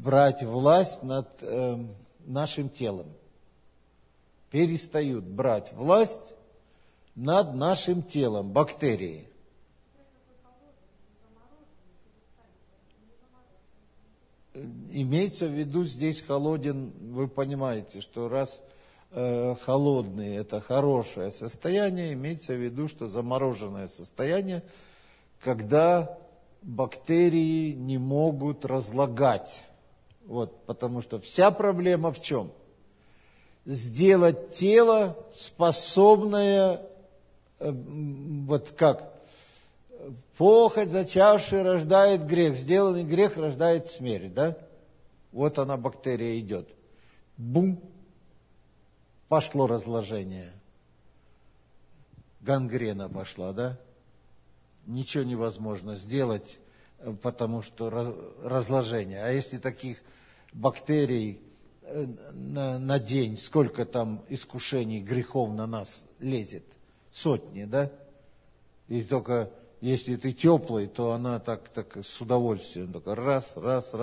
брать власть над нашим телом. Перестают брать власть над нашим телом, бактерии. Имеется в виду здесь холоден, вы понимаете, что раз холодный – это хорошее состояние, имеется в виду, что замороженное состояние, когда бактерии не могут разлагать. Вот, потому что вся проблема в чем? Сделать тело, способное, вот как, похоть зачавший рождает грех, сделанный грех рождает смерть, да? Вот она, бактерия, идет. Бум! Пошло разложение. Гангрена пошла, да? Ничего невозможно сделать, потому что разложение. А если таких бактерий на день, сколько там искушений, грехов на нас лезет? Сотни, да? И только если ты теплый, то она так с удовольствием, только раз,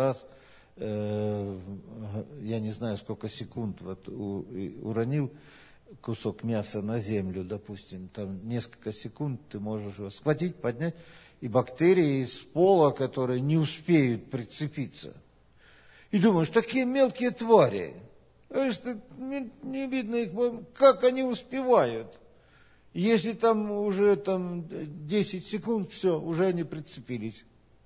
я не знаю, сколько секунд вот уронил кусок мяса на землю, допустим, там несколько секунд ты можешь его схватить, поднять, и бактерии из пола, которые не успеют прицепиться. И думаешь, такие мелкие твари, что не видно их, как они успевают. Если там уже 10 секунд, все, уже они прицепились.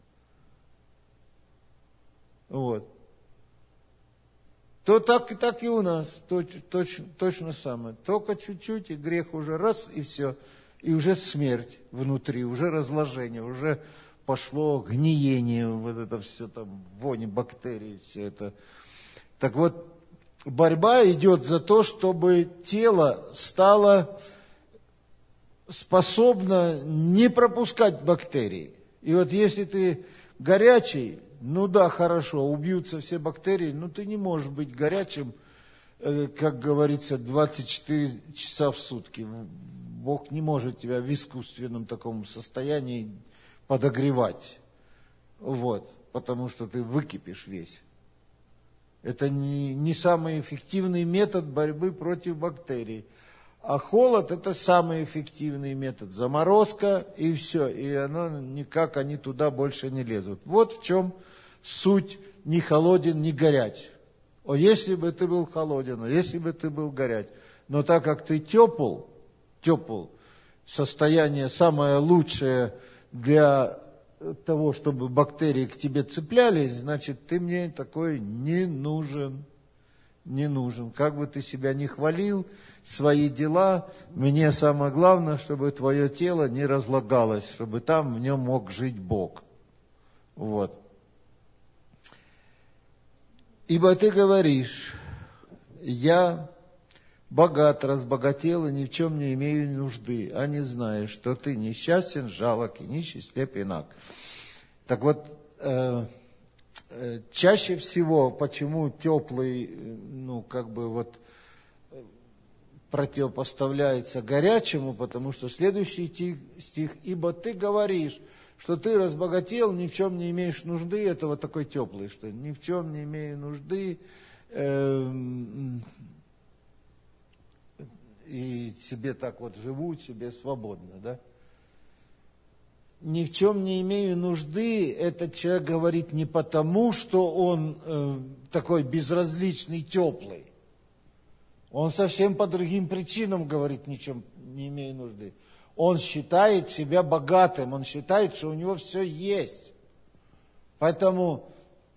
Вот. То так и у нас, точно самое. Только чуть-чуть, и грех уже раз, и все. И уже смерть внутри, уже разложение, уже пошло гниение, вот это все там, вони бактерий, все это. Так вот, борьба идет за то, чтобы тело стало способно не пропускать бактерии. И вот если ты горячий, ну да, хорошо, убьются все бактерии, но ты не можешь быть горячим, как говорится, 24 часа в сутки. Бог не может тебя в искусственном таком состоянии подогревать. Вот, потому что ты выкипишь весь. Это не самый эффективный метод борьбы против бактерий. А холод – это самый эффективный метод. Заморозка и все. И никак они туда больше не лезут. Вот в чем суть ни холоден, ни горяч. О, если бы ты был холоден, о, если бы ты был горяч. Но так как ты тепл, состояние самое лучшее для того, чтобы бактерии к тебе цеплялись, значит, ты мне такой не нужен. Не нужен. Как бы ты себя ни хвалил, свои дела, мне самое главное, чтобы твое тело не разлагалось, чтобы там в нем мог жить Бог. Вот. Ибо ты говоришь, я богат, разбогател и ни в чем не имею нужды, а не знаешь, что ты несчастен, жалок и нищий, слеп и наг. Так вот, чаще всего, почему теплый, противопоставляется горячему, потому что следующий стих, ибо ты говоришь, что ты разбогател, ни в чем не имеешь нужды, это вот такой теплый, что ни в чем не имею нужды, и себе так вот живу, себе свободно, да? Ни в чем не имею нужды, этот человек говорит не потому, что он такой безразличный, теплый. Он совсем по другим причинам говорит, ни в чем не имею нужды. Он считает себя богатым, он считает, что у него все есть. Поэтому,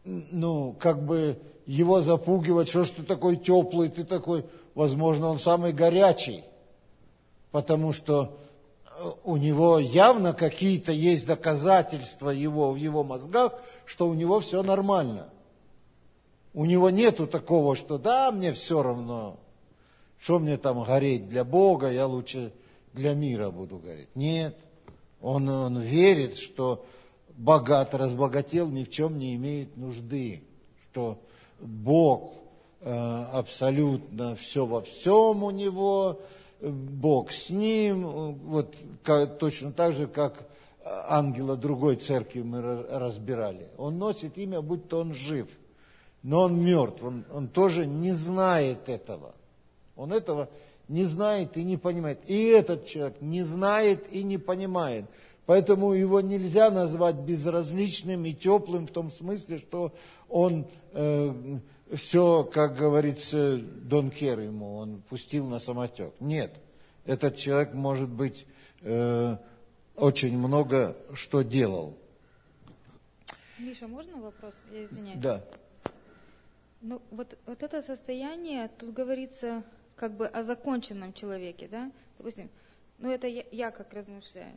его запугивать, что ж ты такой теплый, ты такой, возможно, он самый горячий. Потому что у него явно какие-то есть доказательства в его мозгах, что у него все нормально. У него нету такого, что да, мне все равно, что мне там гореть для Бога, я лучше для мира буду гореть. Нет, он верит, что богат, разбогател, ни в чем не имеет нужды, что Бог абсолютно все во всем у него, Бог с ним, вот точно так же, как ангела другой церкви мы разбирали. Он носит имя, будь то он жив. но он мертв, он тоже не знает этого. Он этого не знает и не понимает. И этот человек не знает и не понимает. Поэтому его нельзя назвать безразличным и теплым в том смысле, что он все, как говорится, don't care ему, он пустил на самотек. Нет, этот человек, может быть, очень много что делал. Миша, можно вопрос? Я извиняюсь. Да. Ну, вот это состояние, тут говорится как бы о законченном человеке, да? Допустим, ну это я как размышляю.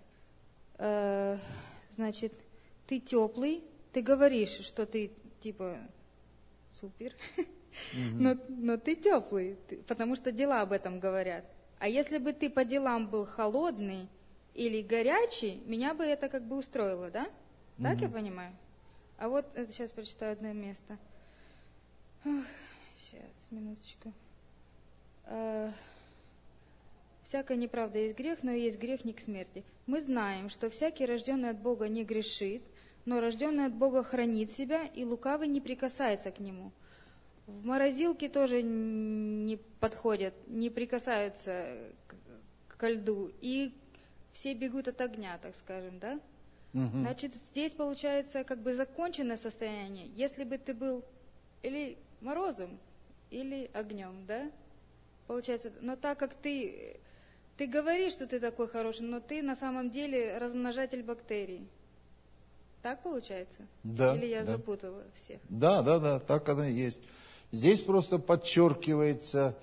Значит, ты теплый, ты говоришь, что ты типа супер, но ты теплый, потому что дела об этом говорят. А если бы ты по делам был холодный или горячий, меня бы это как бы устроило, да? Так я понимаю? А вот это сейчас прочитаю одно место. Сейчас, минуточку. Всякая неправда есть грех, но есть грех не к смерти. Мы знаем, что всякий, рожденный от Бога, не грешит, но рожденный от Бога хранит себя, и лукавый не прикасается к нему. В морозилке тоже не подходят, не прикасаются к льду, и все бегут от огня, так скажем, да? Значит, здесь получается как бы законченное состояние. Если бы ты был или морозом, или огнем, да? Получается, но так как ты говоришь, что ты такой хороший, но ты на самом деле размножатель бактерий. Так получается? Да. Или я запутала всех? Да, так оно и есть. Здесь просто подчеркивается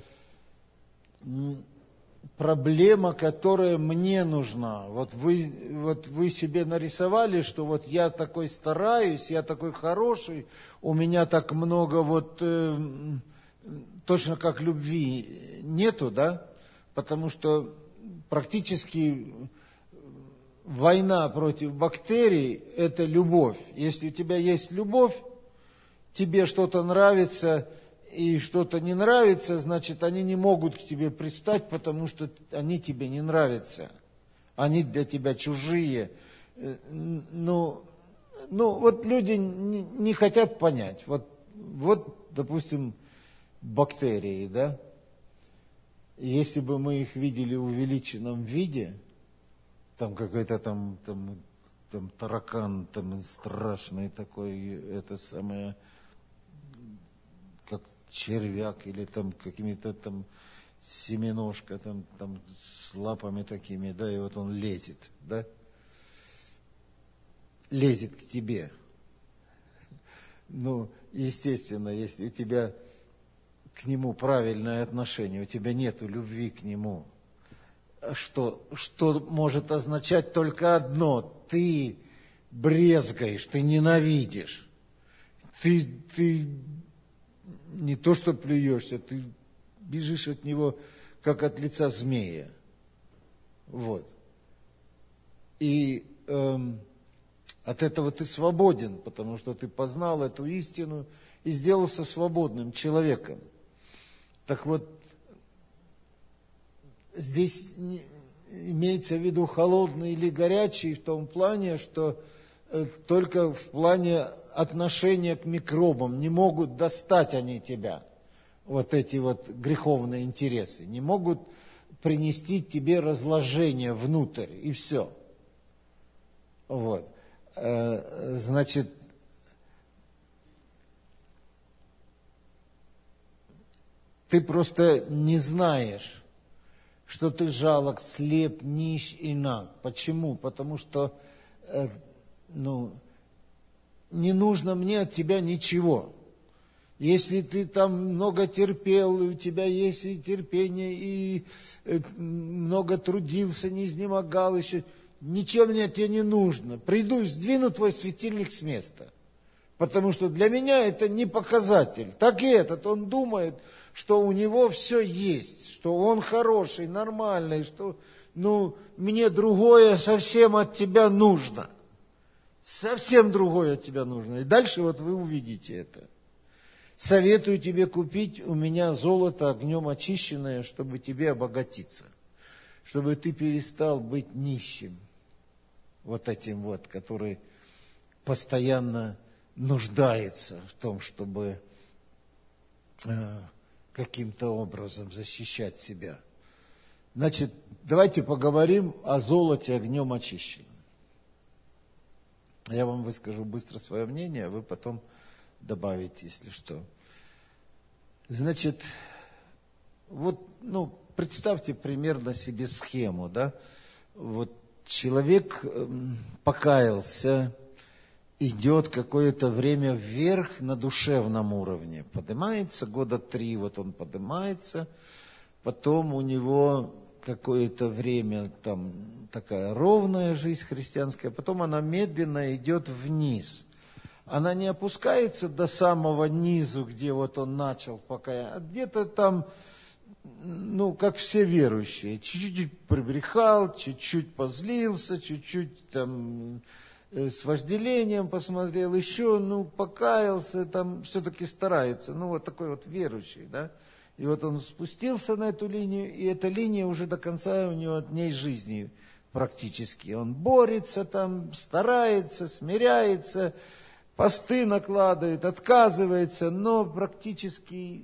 проблема, которая мне нужна. Вот вы себе нарисовали, что вот я такой стараюсь, я такой хороший, у меня так много точно как любви нету, да? Потому что практически война против бактерий – это любовь. Если у тебя есть любовь, тебе что-то нравится и что-то не нравится, значит, они не могут к тебе пристать, потому что они тебе не нравятся. Они для тебя чужие. Ну вот люди не хотят понять. Вот, допустим, бактерии, да? Если бы мы их видели в увеличенном виде, там какой-то там таракан, там страшный такой, это самое, как червяк или там какими-то там семеножка, там с лапами такими, да, и вот он лезет, да? Лезет к тебе. Ну, естественно, если у тебя к нему правильное отношение, у тебя нету любви к нему, что может означать только одно: ты брезгаешь, ты ненавидишь, ты не то что плюешься, ты бежишь от него, как от лица змея. Вот. И от этого ты свободен, потому что ты познал эту истину и сделался свободным человеком. Так вот, здесь имеется в виду холодный или горячий в том плане, что только в плане отношения к микробам не могут достать они тебя, вот эти вот греховные интересы, не могут принести тебе разложение внутрь, и все. Вот. Значит, ты просто не знаешь, что ты жалок, слеп, нищ и наг. Почему? Потому что не нужно мне от тебя ничего. Если ты там много терпел, и у тебя есть и терпение, и много трудился, не изнемогал еще, ничего мне от тебя не нужно. Приду, сдвину твой светильник с места. Потому что для меня это не показатель. Так и этот, он думает, что у него все есть, что он хороший, нормальный, что мне другое совсем от тебя нужно. Совсем другое от тебя нужно. И дальше вот вы увидите это. Советую тебе купить у меня золото огнем очищенное, чтобы тебе обогатиться. Чтобы ты перестал быть нищим. Вот этим вот, который постоянно нуждается в том, чтобы каким-то образом защищать себя. Значит, давайте поговорим о золоте огнем очищенном. Я вам выскажу быстро свое мнение, а вы потом добавите, если что. Значит, вот, представьте примерно себе схему, да? Вот человек покаялся, идет какое-то время вверх на душевном уровне, поднимается, 3 года, вот он поднимается, потом у него какое-то время там такая ровная жизнь христианская, потом она медленно идет вниз. Она не опускается до самого низу, где вот он начал покаяние, а где-то там, как все верующие, чуть-чуть прибрехал, чуть-чуть позлился, чуть-чуть там с вожделением посмотрел, еще, покаялся, там все-таки старается, вот такой вот верующий, да. И вот он спустился на эту линию, и эта линия уже до конца у него дней жизни практически. Он борется там, старается, смиряется, посты накладывает, отказывается, но практически,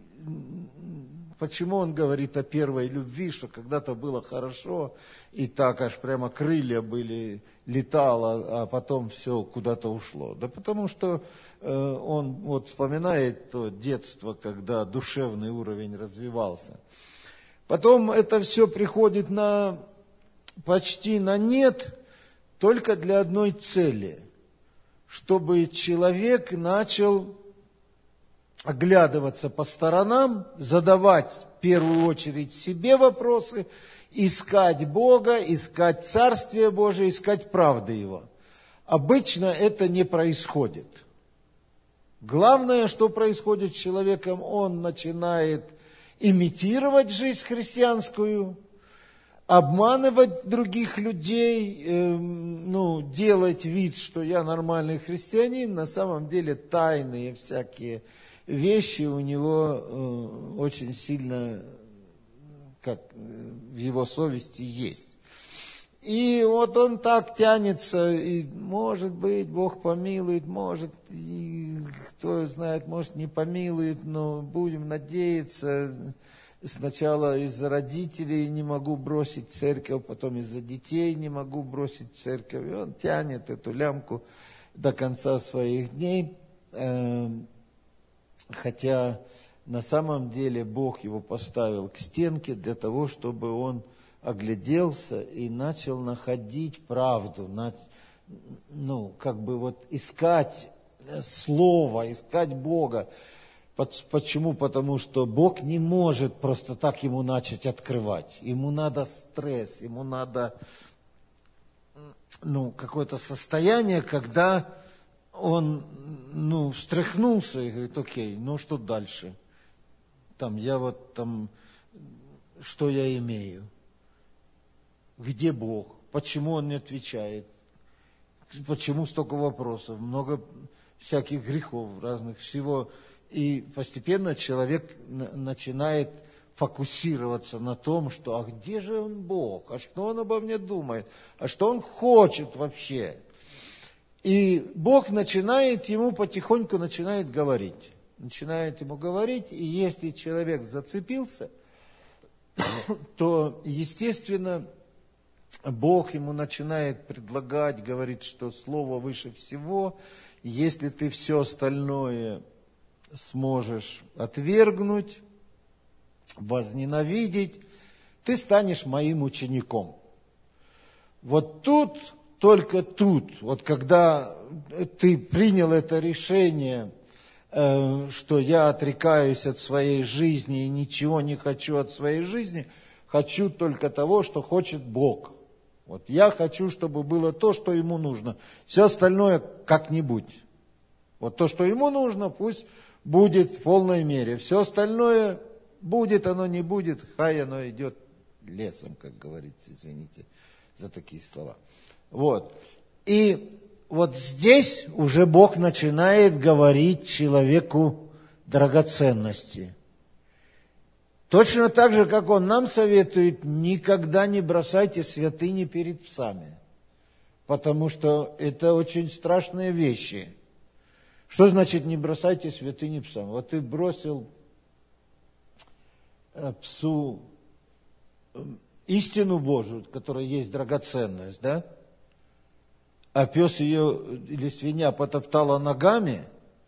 почему он говорит о первой любви, что когда-то было хорошо, и так аж прямо крылья были, летало, а потом все куда-то ушло. Да потому что он вот вспоминает то детство, когда душевный уровень развивался. Потом это все приходит почти на нет, только для одной цели, чтобы человек начал оглядываться по сторонам, задавать в первую очередь себе вопросы, искать Бога, искать Царствие Божие, искать правды Его. Обычно это не происходит. Главное, что происходит с человеком, он начинает имитировать жизнь христианскую, обманывать других людей, делать вид, что я нормальный христианин, на самом деле тайные всякие вещи у него очень сильно, как в его совести есть. И вот он так тянется, и может быть, Бог помилует, может, и кто знает, может, не помилует, но будем надеяться. Сначала из-за родителей не могу бросить церковь, потом из-за детей не могу бросить церковь. И он тянет эту лямку до конца своих дней, хотя на самом деле Бог его поставил к стенке для того, чтобы он огляделся и начал находить правду, искать Слово, искать Бога. Почему? Потому что Бог не может просто так ему начать открывать. Ему надо стресс, ему надо какое-то состояние, когда он встряхнулся и говорит: окей, что дальше? Что я имею? Где Бог? Почему Он не отвечает? Почему столько вопросов? Много всяких грехов разных, всего. И постепенно человек начинает фокусироваться на том, что а где же Он Бог? А что Он обо мне думает? А что Он хочет вообще? И Бог ему потихоньку начинает говорить. Начинает ему говорить, и если человек зацепился, то, естественно, Бог ему начинает предлагать, говорит, что Слово выше всего. Если ты все остальное сможешь отвергнуть, возненавидеть, ты станешь моим учеником. Вот тут, только тут, вот когда ты принял это решение, что я отрекаюсь от своей жизни и ничего не хочу от своей жизни, хочу только того, что хочет Бог. Вот я хочу, чтобы было то, что Ему нужно. Все остальное как-нибудь. Вот то, что Ему нужно, пусть будет в полной мере. Все остальное будет, оно не будет, хай оно идет лесом, как говорится, извините за такие слова. Вот. И вот здесь уже Бог начинает говорить человеку драгоценности. Точно так же, как Он нам советует, никогда не бросайте святыни перед псами. Потому что это очень страшные вещи. Что значит не бросайте святыни псам? Вот ты бросил псу истину Божию, которая есть драгоценность, да? А пес ее или свинья потоптала ногами,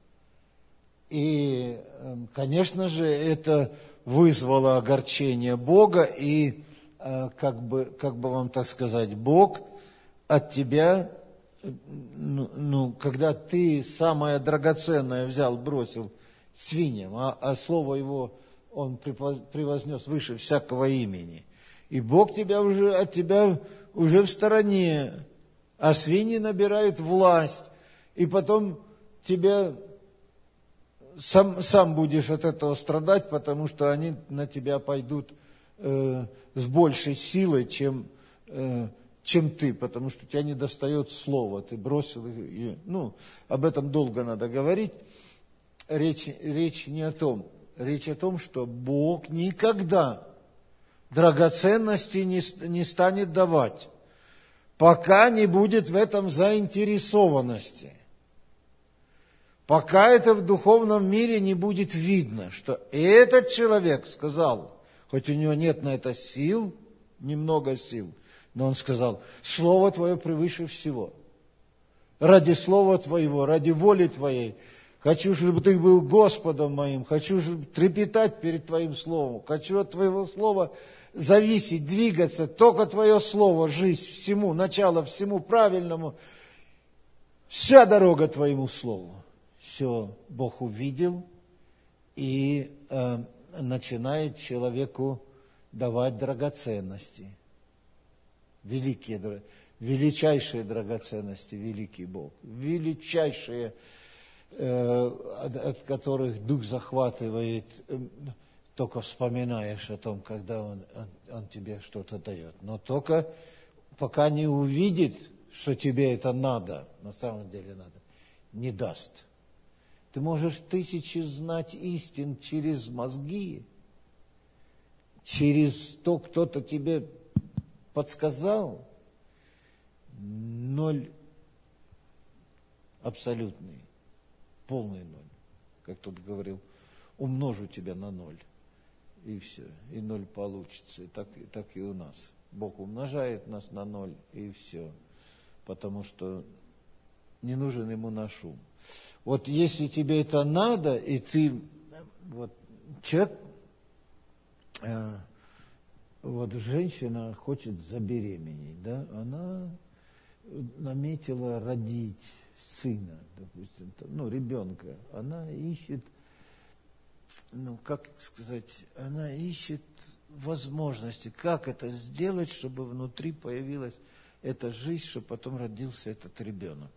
и, конечно же, это вызвало огорчение Бога, и, как бы вам так сказать, Бог от тебя, когда ты самое драгоценное взял, бросил свиньям, а слово его он превознес выше всякого имени, и Бог от тебя уже в стороне, а свиньи набирают власть, и потом тебя сам будешь от этого страдать, потому что они на тебя пойдут с большей силой, чем ты, потому что тебя не достает слова, ты бросил их. Об этом долго надо говорить. Речь не о том. Речь о том, что Бог никогда драгоценности не станет давать, пока не будет в этом заинтересованности. Пока это в духовном мире не будет видно, что этот человек сказал, хоть у него нет на это сил, немного сил, но он сказал, Слово Твое превыше всего. Ради Слова Твоего, ради воли Твоей, хочу, чтобы Ты был Господом моим, хочу трепетать перед Твоим Словом, хочу от Твоего Слова зависеть, двигаться, только Твое Слово, жизнь всему, начало всему правильному, вся дорога Твоему Слову. Все Бог увидел и начинает человеку давать драгоценности. Величайшие драгоценности, великий Бог. Величайшие, от которых дух захватывает, только вспоминаешь о том, когда он тебе что-то дает. Но только пока не увидит, что тебе это надо, на самом деле надо, не даст. Ты можешь тысячи знать истин через мозги, через то, кто-то тебе подсказал. Ноль абсолютный, полный ноль. Как тут говорил, умножу тебя на ноль. И все, и ноль получится. И так и у нас. Бог умножает нас на ноль, и все. Потому что не нужен ему наш ум. Вот если тебе это надо, и ты, человек, женщина хочет забеременеть, да, она наметила родить сына, допустим, ребенка, она ищет, она ищет возможности, как это сделать, чтобы внутри появилась эта жизнь, чтобы потом родился этот ребенок.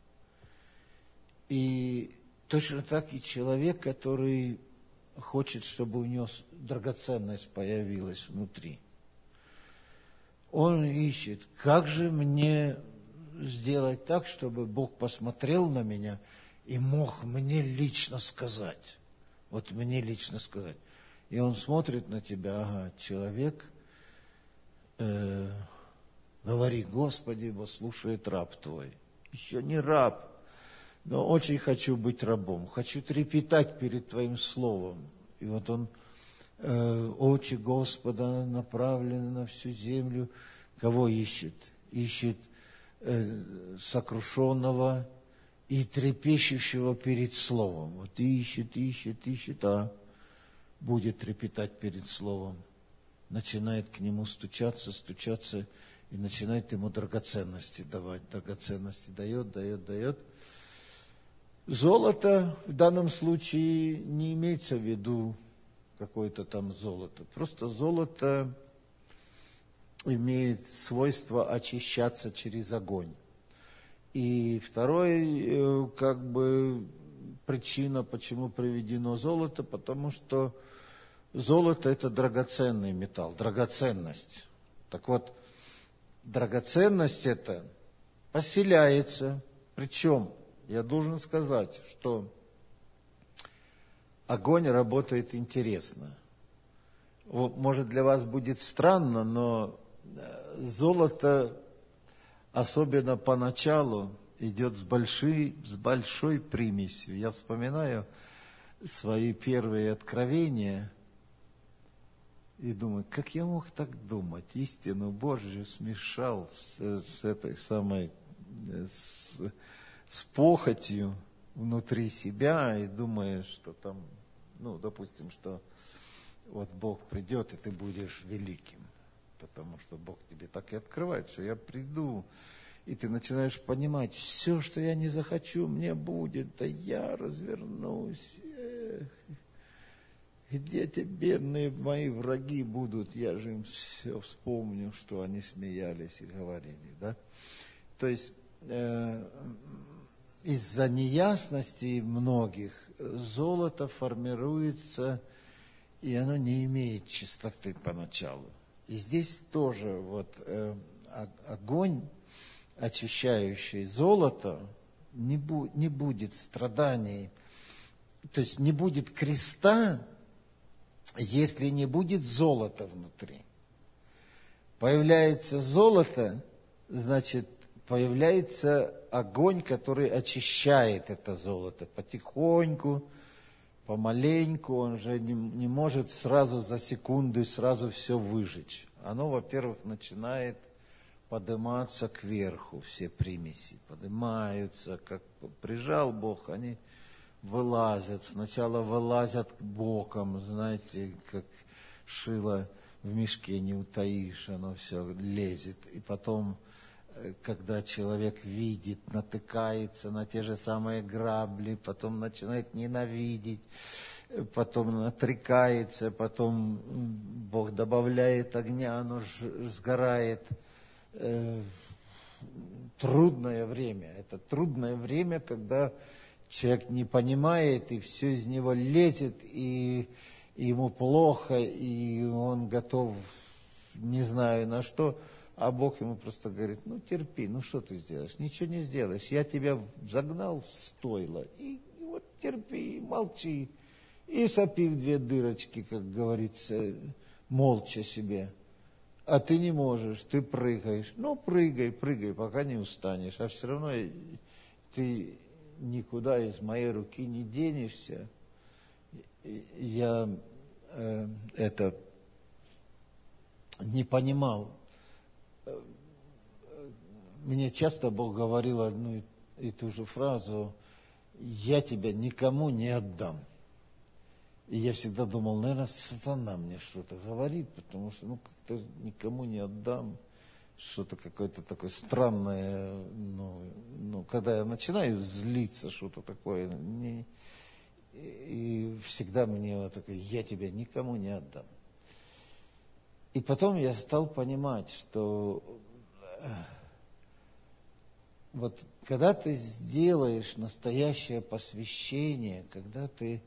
И точно так и человек, который хочет, чтобы у него драгоценность появилась внутри. Он ищет, как же мне сделать так, чтобы Бог посмотрел на меня и мог мне лично сказать. Вот мне лично сказать. И он смотрит на тебя, человек, говори, Господи, послушает раб твой. Еще не раб, но очень хочу быть рабом, хочу трепетать перед Твоим Словом. И вот он, очи Господа направлены на всю землю. Кого ищет? Ищет сокрушенного и трепещущего перед Словом. Вот ищет, а будет трепетать перед Словом. Начинает к нему стучаться, и начинает ему драгоценности давать. Драгоценности дает. Золото в данном случае не имеется в виду какое-то там золото. Просто золото имеет свойство очищаться через огонь. И второй, причина, почему приведено золото, потому что золото – это драгоценный металл, драгоценность. Так вот, драгоценность эта поселяется, причем, я должен сказать, что огонь работает интересно. Может, для вас будет странно, но золото, особенно поначалу, идет с большой примесью. Я вспоминаю свои первые откровения. И думаю, как я мог так думать? Истину Божью смешал с этой самой, с похотью внутри себя, и думаю, что там, допустим, что вот Бог придет, и ты будешь великим, потому что Бог тебе так и открывает, что я приду, и ты начинаешь понимать, все, что я не захочу, мне будет, да я развернусь. Где те бедные мои враги будут, я же им все вспомню, что они смеялись и говорили, да? То есть из-за неясности многих золото формируется, и оно не имеет чистоты поначалу. И здесь тоже вот огонь, очищающий золото, не будет страданий, то есть не будет креста, если не будет золота внутри. Появляется золото, значит, появляется огонь, который очищает это золото потихоньку, помаленьку. Он же не может сразу за секунду сразу все выжечь. Оно, во-первых, начинает подниматься кверху, все примеси поднимаются, как прижал Бог, они вылазят. Сначала вылазят боком, знаете, как шило в мешке не утаишь, оно все лезет. И потом, когда человек видит, натыкается на те же самые грабли, потом начинает ненавидеть, потом отрекается, потом Бог добавляет огня, оно сгорает. Трудное время. Это трудное время, когда человек не понимает, и все из него лезет, и ему плохо, и он готов, не знаю на что, а Бог ему просто говорит, терпи, что ты сделаешь? Ничего не сделаешь. Я тебя загнал в стойло, и вот терпи, молчи, и сопи в 2 дырочки, как говорится, молча себе. А ты не можешь, ты прыгаешь. Прыгай, пока не устанешь. А все равно ты никуда из моей руки не денешься. Я это не понимал. Мне часто Бог говорил одну и ту же фразу: «Я тебя никому не отдам». И я всегда думал, наверное, сатана мне что-то говорит, потому что, как-то никому не отдам. Что-то какое-то такое странное, когда я начинаю злиться, что-то такое, и всегда мне вот такое, я тебя никому не отдам. И потом я стал понимать, что вот когда ты сделаешь настоящее посвящение, когда ты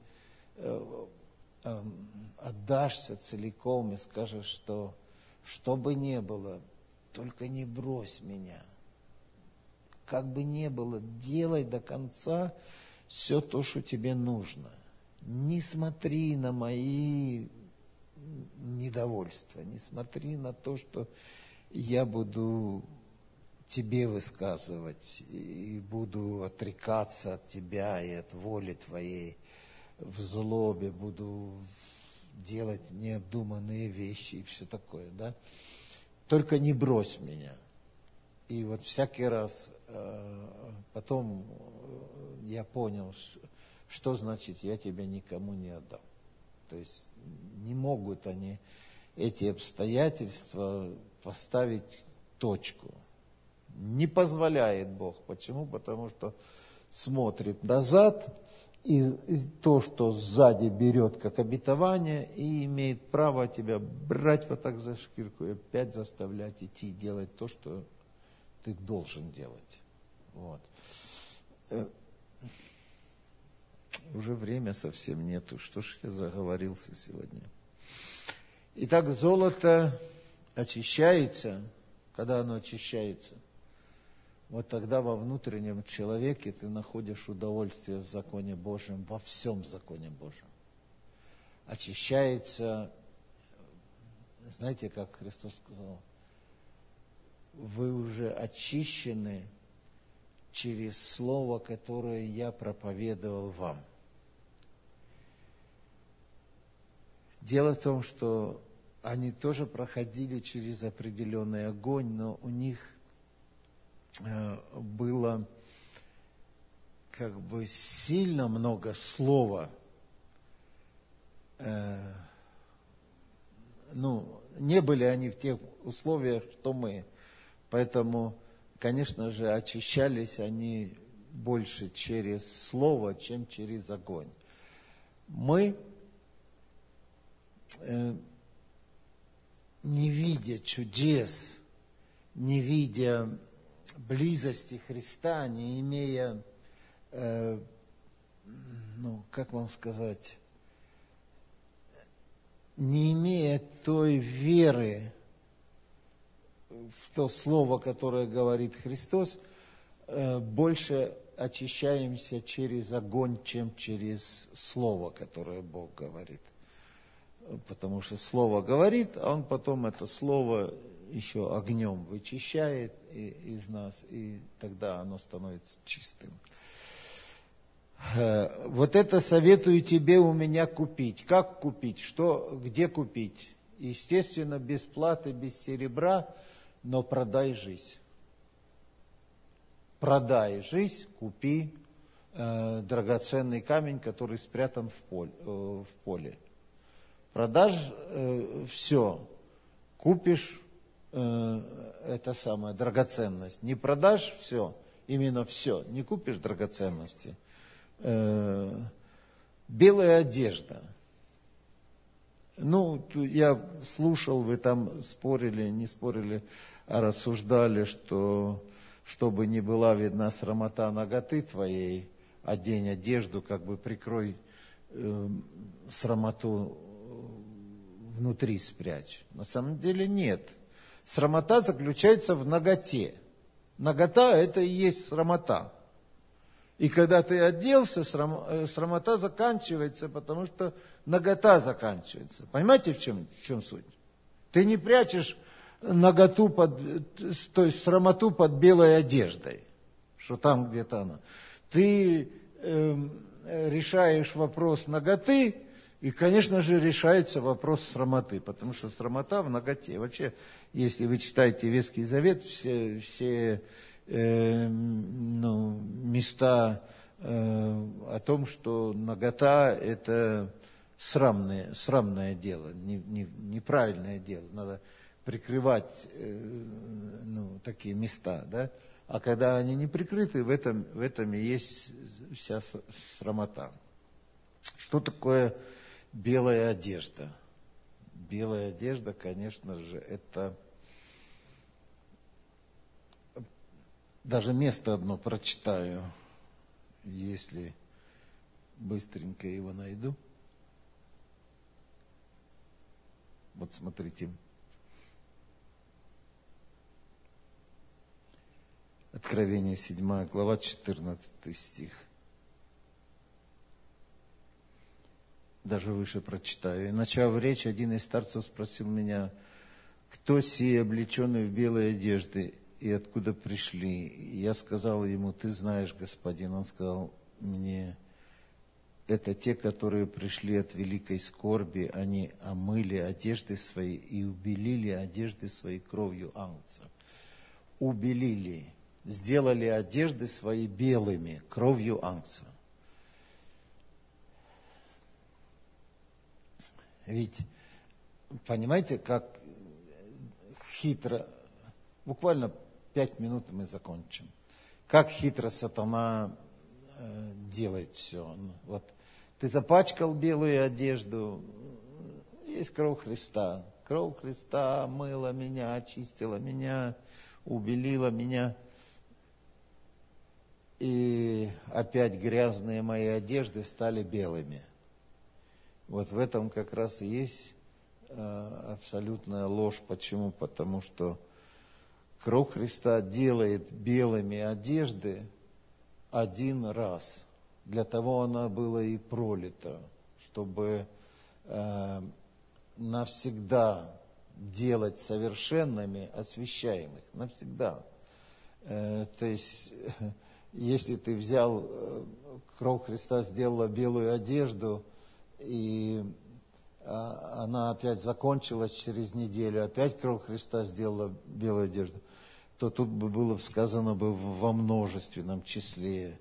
отдашься целиком и скажешь, что бы ни было, только не брось меня. Как бы ни было, делай до конца все то, что тебе нужно. Не смотри на мои недовольства, не смотри на то, что я буду тебе высказывать и буду отрекаться от тебя и от воли твоей. В злобе буду делать необдуманные вещи и все такое, да? Только не брось меня. И вот всякий раз потом я понял, что значит я тебя никому не отдам. То есть не могут они, эти обстоятельства, поставить точку. Не позволяет Бог. Почему? Потому что смотрит назад, и то, что сзади берет как обетование, и имеет право тебя брать вот так за шкирку и опять заставлять идти делать то, что ты должен делать. Вот. Уже время совсем нету. Что ж я заговорился сегодня? Итак, золото очищается. Когда оно очищается? Вот тогда во внутреннем человеке ты находишь удовольствие в законе Божьем, во всем законе Божьем. Очищается, знаете, как Христос сказал, вы уже очищены через слово, которое я проповедовал вам. Дело в том, что они тоже проходили через определенный огонь, но у них было как бы сильно много слова. Не были они в тех условиях, что мы. Поэтому, конечно же, очищались они больше через слово, чем через огонь. Мы, не видя чудес, не видя близости Христа, не имея, как вам сказать, не имея той веры в то слово, которое говорит Христос, больше очищаемся через огонь, чем через слово, которое Бог говорит. Потому что слово говорит, а Он потом это слово еще огнем вычищает из нас, и тогда оно становится чистым. Вот это советую тебе у меня купить. Как купить? Где купить? Естественно, без платы, без серебра, но продай жизнь. Продай жизнь, купи драгоценный камень, который спрятан в поле. Продашь все, купишь драгоценность. Не продашь все, именно все, не купишь драгоценности. Белая одежда. Я слушал, вы там спорили, не спорили, а рассуждали, что чтобы не была видна срамота наготы твоей, одень одежду, как бы прикрой срамоту внутри спрячь. На самом деле нет. Срамота заключается в наготе. Нагота – это и есть срамота. И когда ты оделся, срамота заканчивается, потому что нагота заканчивается. Понимаете, в чем суть? Ты не прячешь наготу то есть срамоту под белой одеждой, что там где-то она. Ты решаешь вопрос наготы, и, конечно же, решается вопрос срамоты, потому что срамота в наготе. Вообще, если вы читаете Ветхий Завет, все места о том, что нагота – это срамное дело, неправильное дело. Надо прикрывать такие места, да? А когда они не прикрыты, в этом и есть вся срамота. Что такое белая одежда? Белая одежда, конечно же, это... Даже место одно прочитаю, если быстренько его найду. Вот смотрите. Откровение 7 глава, 14 стих. Даже выше прочитаю. И, начав речь, один из старцев спросил меня: кто сие, облеченный в белые одежды, и откуда пришли? И я сказал ему: ты знаешь, господин. Он сказал мне: это те, которые пришли от великой скорби, они омыли одежды свои и убелили одежды свои кровью агнца. Убелили, сделали одежды свои белыми кровью агнца. Ведь, понимаете, как хитро, буквально 5 минут и мы закончим. Как хитро сатана делает все. Вот ты запачкал белую одежду, есть кровь Христа. Кровь Христа омыла меня, очистила меня, убелила меня. И опять грязные мои одежды стали белыми. Вот в этом как раз и есть абсолютная ложь. Почему? Потому что кровь Христа делает белыми одежды один раз. Для того она была и пролита, чтобы навсегда делать совершенными освящаемых. Навсегда. То есть, если ты взял кровь Христа, сделала белую одежду, и она она опять закончилась через неделю, опять кровь Христа сделала белую одежду, то тут бы было сказано бы во множественном числе.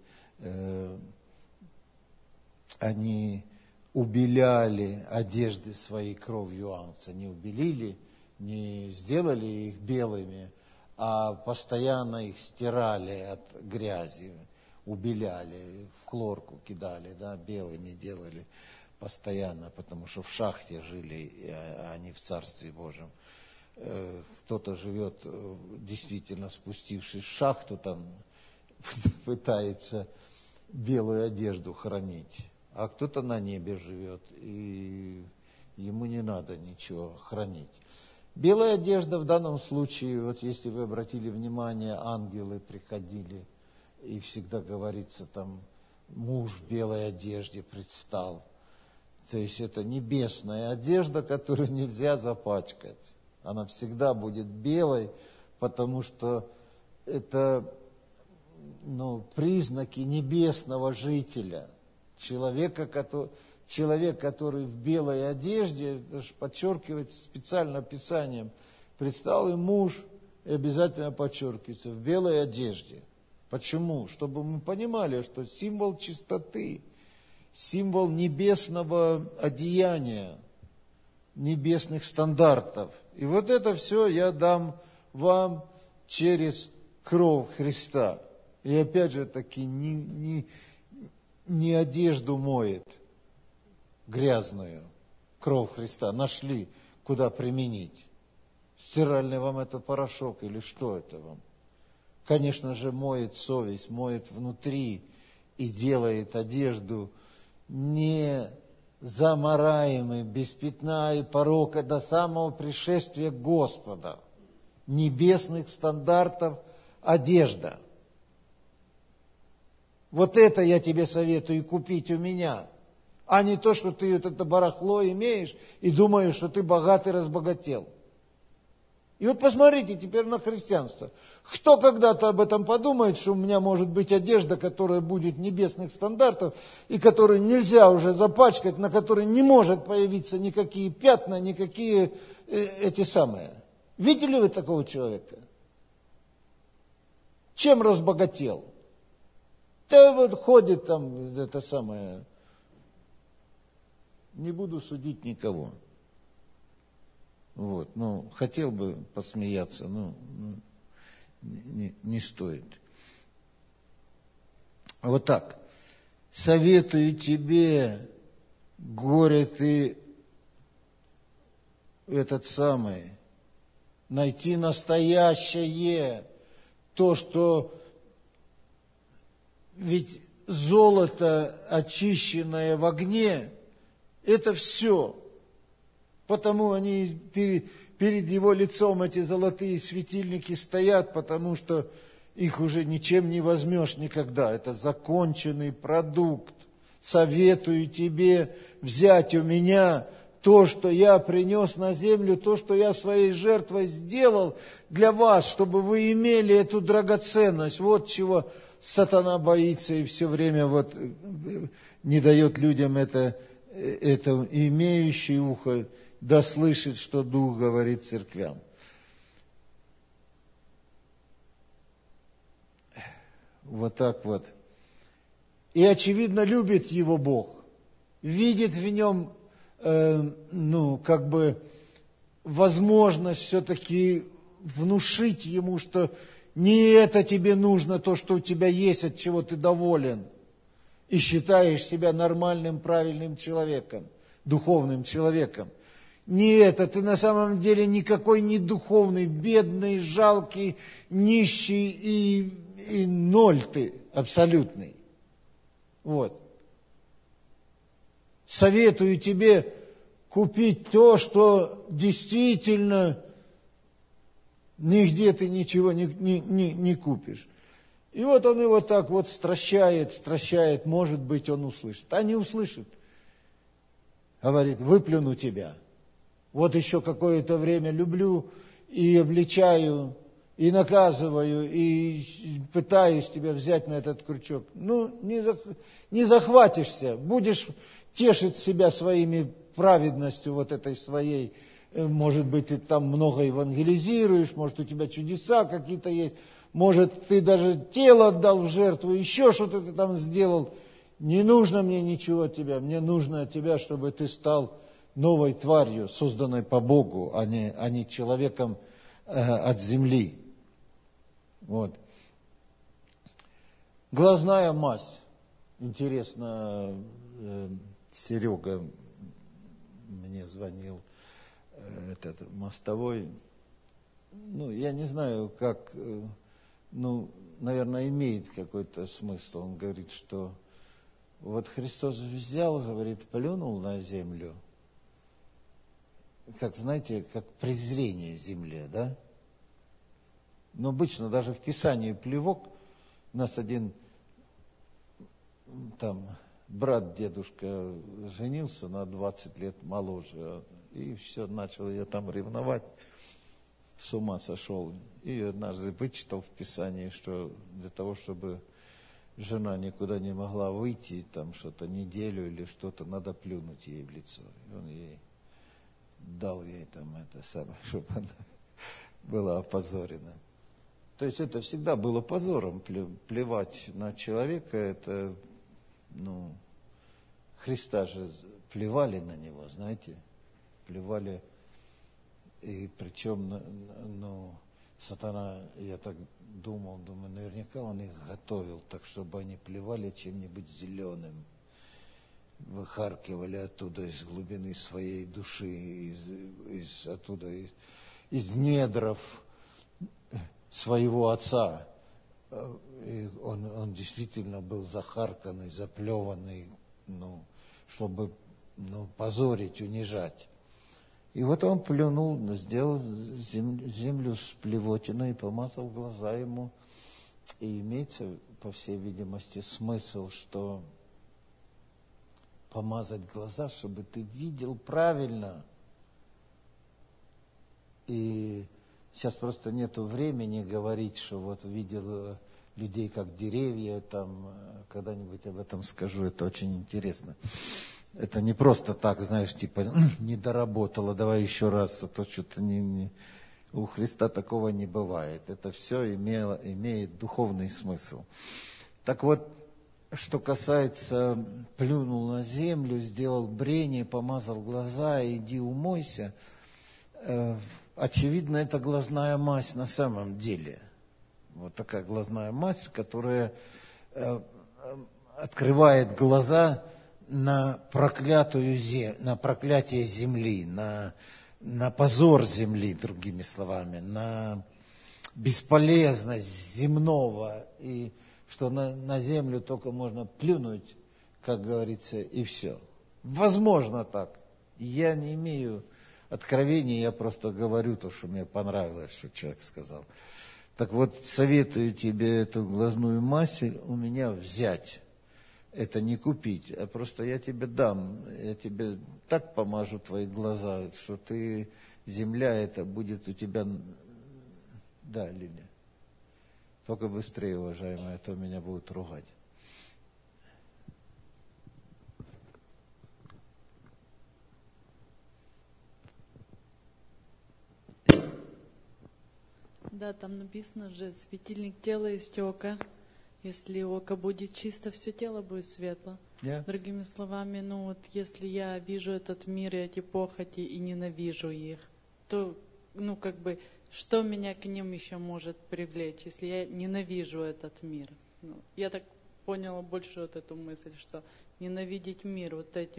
Они убеляли одежды своей кровью агнца, не убелили, не сделали их белыми, а постоянно их стирали от грязи, убеляли, в хлорку кидали, да, белыми делали постоянно, потому что в шахте жили, а не в Царстве Божьем. Кто-то живет, действительно спустившись в шахту, там пытается белую одежду хранить, а кто-то на небе живет, и ему не надо ничего хранить. Белая одежда в данном случае, вот если вы обратили внимание, ангелы приходили, и всегда говорится там, муж в белой одежде предстал. То есть это небесная одежда, которую нельзя запачкать. Она всегда будет белой, потому что это признаки небесного жителя. Человек, который в белой одежде, это же подчеркивается специально Писанием, предстал и муж, и обязательно подчеркивается, в белой одежде. Почему? Чтобы мы понимали, что символ чистоты, символ небесного одеяния, небесных стандартов. И вот это все я дам вам через кровь Христа. И опять же таки не одежду моет грязную, кровь Христа. Нашли, куда применить. Стиральный вам это порошок или что это вам? Конечно же, моет совесть, моет внутри и делает одежду не замараемой, без пятна и порока до самого пришествия Господа. Небесных стандартов одежда. Вот это я тебе советую купить у меня, а не то, что ты вот это барахло имеешь и думаешь, что ты богатый, разбогател. И вот посмотрите теперь на христианство. Кто когда-то об этом подумает, что у меня может быть одежда, которая будет небесных стандартов, и которую нельзя уже запачкать, на которой не может появиться никакие пятна, никакие эти самые. Видели вы такого человека? Чем разбогател? Да вот ходит там, это самое, не буду судить никого. Вот, хотел бы посмеяться, не стоит. Вот так. Советую тебе, горе ты, найти настоящее, то, что, ведь золото, очищенное в огне, это все. Потому они перед его лицом, эти золотые светильники, стоят, потому что их уже ничем не возьмешь никогда. Это законченный продукт. Советую тебе взять у меня то, что я принес на землю, то, что я своей жертвой сделал для вас, чтобы вы имели эту драгоценность. Вот чего сатана боится и все время не дает людям это имеющее ухо да слышит, что Дух говорит церквям. Вот так вот. И, очевидно, любит его Бог. Видит в нем, возможность все-таки внушить ему, что не это тебе нужно, то, что у тебя есть, от чего ты доволен. И считаешь себя нормальным, правильным человеком, духовным человеком. Не это, ты на самом деле никакой не духовный, бедный, жалкий, нищий и ноль ты абсолютный. Вот. Советую тебе купить то, что действительно нигде ты ничего не купишь. И вот он его так вот стращает, может быть, он услышит. А не услышит. Говорит, выплюну тебя. Вот еще какое-то время люблю и обличаю, и наказываю, и пытаюсь тебя взять на этот крючок. Не захватишься, будешь тешить себя своими праведностью вот этой своей, может быть, ты там много евангелизируешь, может, у тебя чудеса какие-то есть, может, ты даже тело отдал в жертву, еще что-то ты там сделал. Не нужно мне ничего от тебя, мне нужно от тебя, чтобы ты стал новой тварью, созданной по Богу, а не человеком от земли. Вот. Глазная мазь. Интересно, Серега мне звонил, этот мостовой. Ну, я не знаю, как, наверное, имеет какой-то смысл. Он говорит, что вот Христос взял, говорит, плюнул на землю, как, знаете, как презрение земле, да? Но обычно даже в Писании плевок, у нас один там брат, дедушка, женился на 20 лет моложе, и все, начал ее там ревновать, с ума сошел. И однажды вычитал в Писании, что для того, чтобы жена никуда не могла выйти, там что-то неделю или что-то, надо плюнуть ей в лицо. И он ей дал ей там это самое, чтобы она была опозорена. То есть это всегда было позором, плевать на человека, это, Христа же плевали на него, знаете, плевали, и причем, сатана, я так думаю, наверняка он их готовил так, чтобы они плевали чем-нибудь зеленым, выхаркивали оттуда из глубины своей души, из недров своего отца. И он действительно был захарканный, заплеванный, чтобы позорить, унижать. И вот он плюнул, сделал землю с плевотиной, помазал глаза ему. И имеется, по всей видимости, смысл, что помазать глаза, чтобы ты видел правильно. И сейчас просто нету времени говорить, что вот видел людей как деревья, там когда-нибудь об этом скажу, это очень интересно. Это не просто так, знаешь, типа, не доработала, давай еще раз, а то что-то у Христа такого не бывает. Это все имеет духовный смысл. Так вот, что касается, плюнул на землю, сделал брение, помазал глаза, иди умойся, очевидно, это глазная мазь на самом деле. Вот такая глазная мазь, которая открывает глаза на проклятие земли, на позор земли, другими словами, на бесполезность земного, и что на землю только можно плюнуть, как говорится, и все. Возможно так. Я не имею откровения, я просто говорю то, что мне понравилось, что человек сказал. Так вот, советую тебе эту глазную мазь у меня взять. Это не купить, а просто я тебе дам, я тебе так помажу твои глаза, что ты, земля это будет у тебя, да, Лиля, только быстрее, уважаемая, а то меня будут ругать. Да, там написано же, светильник тела есть око. Если око будет чисто, все тело будет светло. Yeah. Другими словами, если я вижу этот мир и эти похоти и ненавижу их, то, что меня к ним еще может привлечь, если я ненавижу этот мир? Я так поняла больше вот эту мысль, что ненавидеть мир,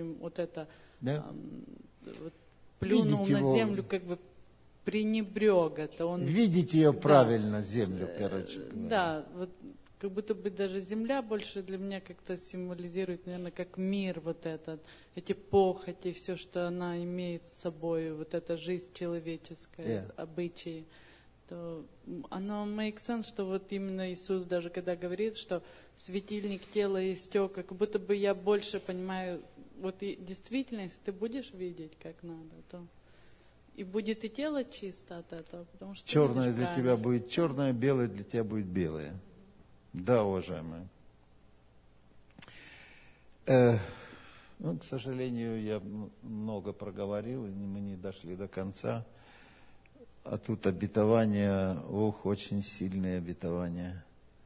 плюнул на землю, пренебрег это. Видеть ее правильно, землю, короче говоря. Да, как будто бы даже земля больше для меня как-то символизирует, наверное, как мир эти похоти, все, что она имеет с собой, вот эта жизнь человеческая, обычаи. То оно make sense, что вот именно Иисус даже когда говорит, что светильник тела есть око, как будто бы я больше понимаю, и действительно, если ты будешь видеть как надо, то и будет и тело чисто от этого, потому что черное для тебя будет черное, белое для тебя будет белое. Да, уважаемые. Ну, к сожалению, я много проговорил, и мы не дошли до конца. А тут обетование, очень сильные обетования.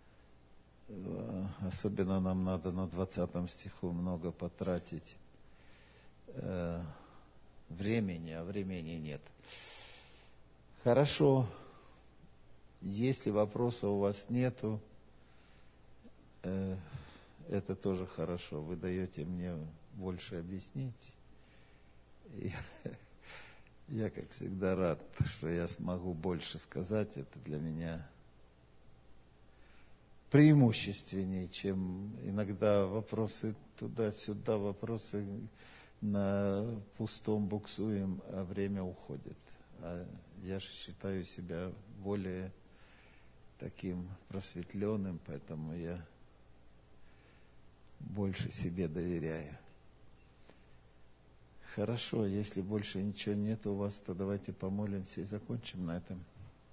Особенно нам надо на 20 стиху много потратить времени, а времени нет. Хорошо. Если вопроса у вас нету, это тоже хорошо. Вы даете мне больше объяснить. Я, как всегда, рад, что я смогу больше сказать. Это для меня преимущественнее, чем иногда вопросы туда-сюда, вопросы на пустом буксуем, а время уходит. А я считаю себя более таким просветленным, поэтому я больше себе доверяю. Хорошо, если больше ничего нет у вас, то давайте помолимся и закончим на этом.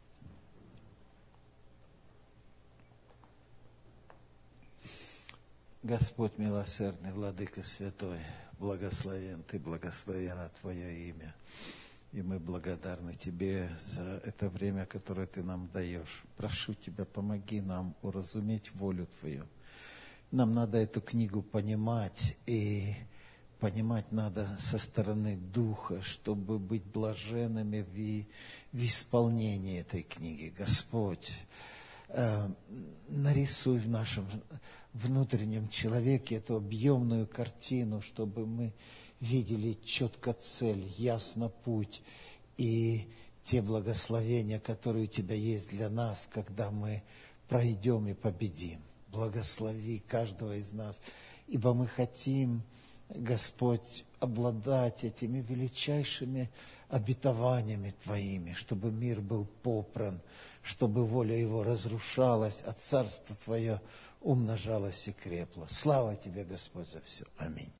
Господь милосердный, Владыка Святой, благословен Ты, благословено Твое имя. И мы благодарны Тебе за это время, которое Ты нам даешь. Прошу Тебя, помоги нам уразуметь волю Твою. Нам надо эту книгу понимать, и понимать надо со стороны Духа, чтобы быть блаженными в исполнении этой книги. Господь, нарисуй в нашем внутреннем человеке эту объемную картину, чтобы мы видели четко цель, ясно путь и те благословения, которые у Тебя есть для нас, когда мы пройдем и победим. Благослови каждого из нас, ибо мы хотим, Господь, обладать этими величайшими обетованиями Твоими, чтобы мир был попран, чтобы воля Его разрушалась, а Царство Твое умножалось и крепло. Слава Тебе, Господь, за все. Аминь.